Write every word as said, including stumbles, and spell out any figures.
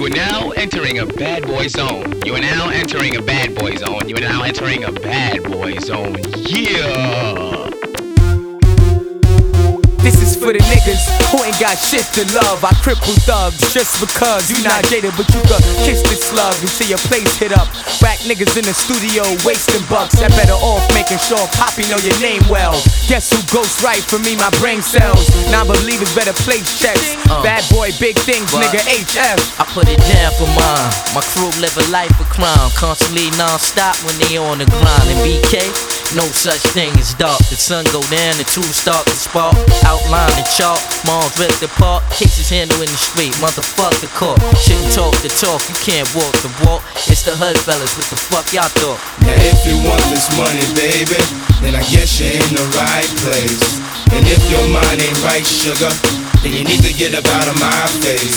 You are now entering a bad boy zone. You are now entering a bad boy zone. You are now entering a bad boy zone. Yeah. This is for the niggas who ain't got shit to love. I cripple thugs just because you not jaded, but you could kiss this slug until your place hit up. Whack niggas in the studio wasting bucks. I better off making sure Poppy know your name well. Guess who ghost right for me? My brain cells. Non-believers better place checks. Uh, Bad boy, big things, what? nigga. H F. I put it down for mine. My crew live a life of crime, constantly non-stop when they on the grind. And B K, no such thing as dark. The sun go down, the two start to spark. Outline and chalk, moms ripped apart. Cases handled in the street, motherfuck the court. Shouldn't talk the talk, you can't walk the walk. It's the hood fellas, what the fuck y'all thought? Now if you want this money, baby, then I guess you're in the right place. And if your mind ain't right, sugar, then you need to get up out of my face.